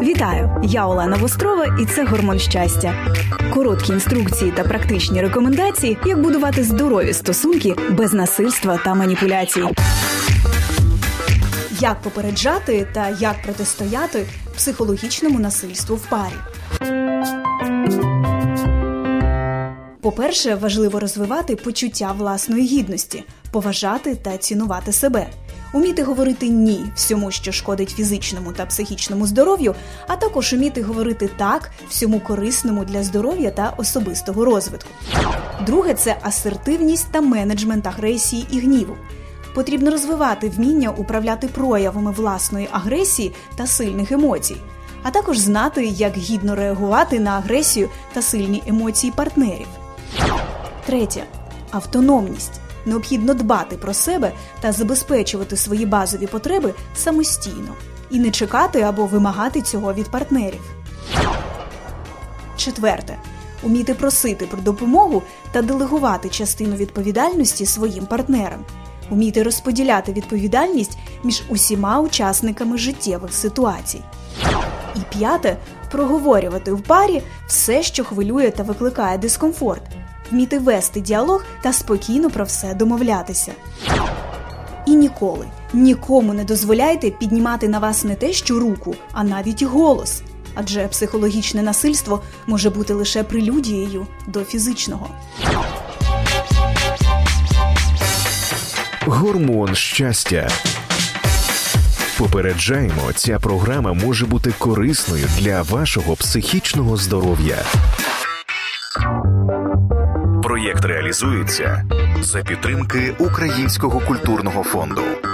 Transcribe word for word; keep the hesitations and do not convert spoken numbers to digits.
Вітаю! Я Олена Вострова і це «Гормон щастя». Короткі інструкції та практичні рекомендації, як будувати здорові стосунки без насильства та маніпуляцій. Як попереджати та як протистояти психологічному насильству в парі. По-перше, важливо розвивати почуття власної гідності, поважати та цінувати себе. Уміти говорити «ні» всьому, що шкодить фізичному та психічному здоров'ю, а також уміти говорити «так» всьому корисному для здоров'я та особистого розвитку. Друге – це асертивність та менеджмент агресії і гніву. Потрібно розвивати вміння управляти проявами власної агресії та сильних емоцій, а також знати, як гідно реагувати на агресію та сильні емоції партнерів. Третє – автономність. Необхідно дбати про себе та забезпечувати свої базові потреби самостійно і не чекати або вимагати цього від партнерів. Четверте – уміти просити про допомогу та делегувати частину відповідальності своїм партнерам. Уміти розподіляти відповідальність між усіма учасниками життєвих ситуацій. І п'яте – проговорювати в парі все, що хвилює та викликає дискомфорт. Вміти вести діалог та спокійно про все домовлятися. І ніколи, нікому не дозволяйте піднімати на вас не те що руку, а навіть голос. Адже психологічне насильство може бути лише прелюдією до фізичного. Гормон щастя. Попереджаємо, ця програма може бути корисною для вашого психічного здоров'я. Проєкт реалізується за підтримки Українського культурного фонду.